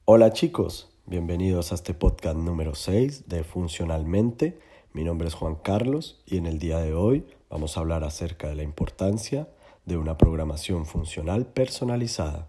Hola chicos, bienvenidos a este podcast número 6 de Funcionalmente. Mi nombre es Juan Carlos y en el día de hoy vamos a hablar acerca de la importancia de una programación funcional personalizada.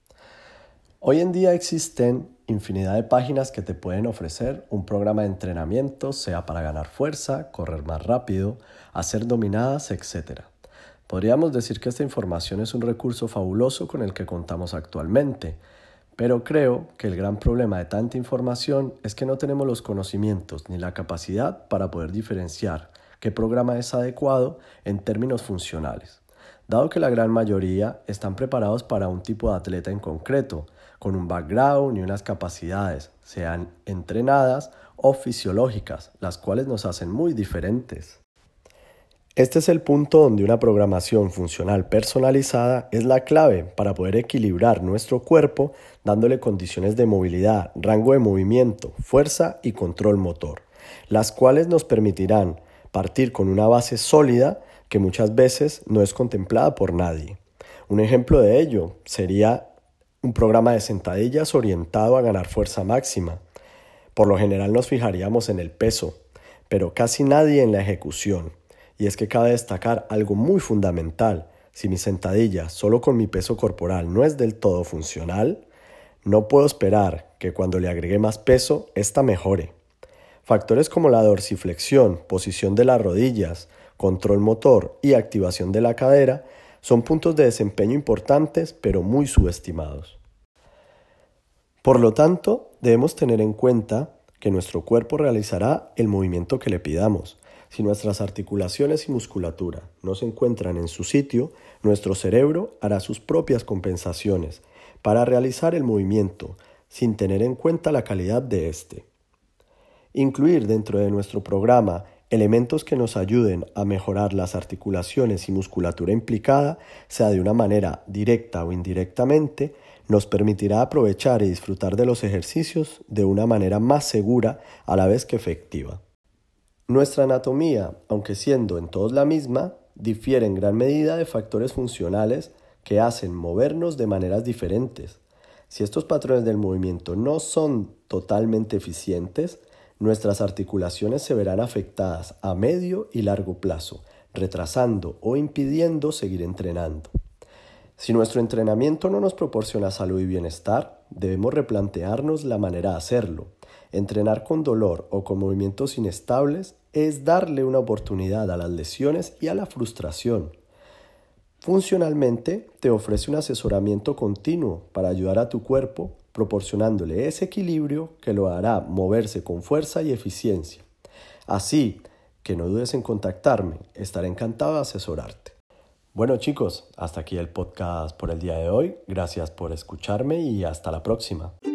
Hoy en día existen infinidad de páginas que te pueden ofrecer un programa de entrenamiento, sea para ganar fuerza, correr más rápido, hacer dominadas, etc. Podríamos decir que esta información es un recurso fabuloso con el que contamos actualmente, pero creo que el gran problema de tanta información es que no tenemos los conocimientos ni la capacidad para poder diferenciar qué programa es adecuado en términos funcionales, dado que la gran mayoría están preparados para un tipo de atleta en concreto, con un background y unas capacidades, sean entrenadas o fisiológicas, las cuales nos hacen muy diferentes. Este es el punto donde una programación funcional personalizada es la clave para poder equilibrar nuestro cuerpo dándole condiciones de movilidad, rango de movimiento, fuerza y control motor, las cuales nos permitirán partir con una base sólida que muchas veces no es contemplada por nadie. Un ejemplo de ello sería un programa de sentadillas orientado a ganar fuerza máxima. Por lo general nos fijaríamos en el peso, pero casi nadie en la ejecución. Y es que cabe destacar algo muy fundamental. Si mi sentadilla solo con mi peso corporal no es del todo funcional, no puedo esperar que cuando le agregue más peso, ésta mejore. Factores como la dorsiflexión, posición de las rodillas, control motor y activación de la cadera son puntos de desempeño importantes pero muy subestimados. Por lo tanto, debemos tener en cuenta que nuestro cuerpo realizará el movimiento que le pidamos. Si nuestras articulaciones y musculatura no se encuentran en su sitio, nuestro cerebro hará sus propias compensaciones para realizar el movimiento sin tener en cuenta la calidad de éste. Incluir dentro de nuestro programa elementos que nos ayuden a mejorar las articulaciones y musculatura implicada, sea de una manera directa o indirectamente, nos permitirá aprovechar y disfrutar de los ejercicios de una manera más segura a la vez que efectiva. Nuestra anatomía, aunque siendo en todos la misma, difiere en gran medida de factores funcionales que hacen movernos de maneras diferentes. Si estos patrones del movimiento no son totalmente eficientes, nuestras articulaciones se verán afectadas a medio y largo plazo, retrasando o impidiendo seguir entrenando. Si nuestro entrenamiento no nos proporciona salud y bienestar, debemos replantearnos la manera de hacerlo. Entrenar con dolor o con movimientos inestables es darle una oportunidad a las lesiones y a la frustración. Funcionalmente, te ofrece un asesoramiento continuo para ayudar a tu cuerpo, proporcionándole ese equilibrio que lo hará moverse con fuerza y eficiencia. Así que no dudes en contactarme, estaré encantado de asesorarte. Bueno chicos, hasta aquí el podcast por el día de hoy. Gracias por escucharme y hasta la próxima.